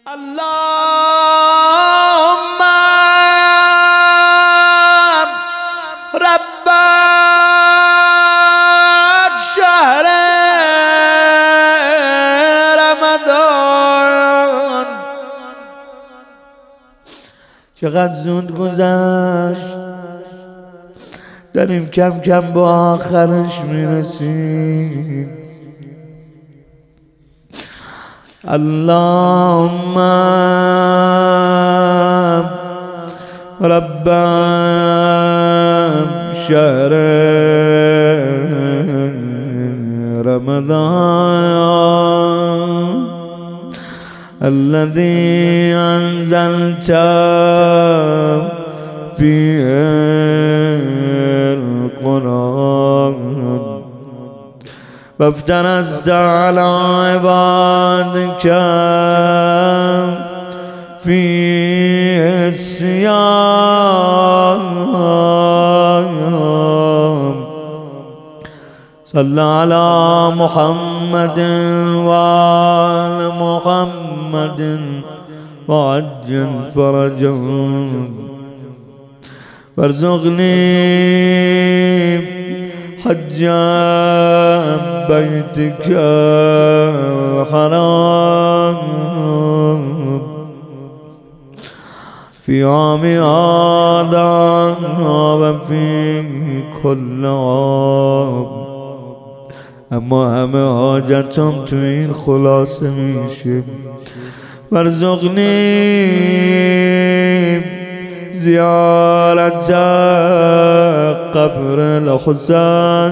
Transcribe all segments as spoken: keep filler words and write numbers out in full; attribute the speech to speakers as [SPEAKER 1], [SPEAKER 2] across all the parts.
[SPEAKER 1] اللهم رب شهر رمضان. چقدر زود گذشت، داریم کم کم با آخرش میرسیم. اللهم رب شهر رمضان الذي أنزلت فيه القرآن وافترست على عبادك فيه الصيام. صل على محمد وآل محمد وعجل فرجهم وارزقني حج بيتك الحرام في عام هذا وفي كل عام. اما همه حاجتم تو این خلاصه میشه. وارزقني زيارة قبر الحسين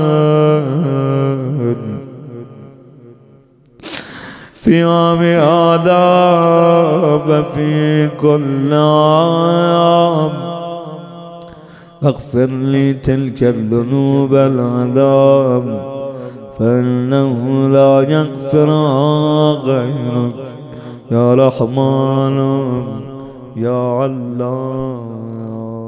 [SPEAKER 1] في عام هذا وفي كل عام. اغفر لي تلك الذنوب العذاب فإنه لا يغفرها غيرك يا رحمن يا علام.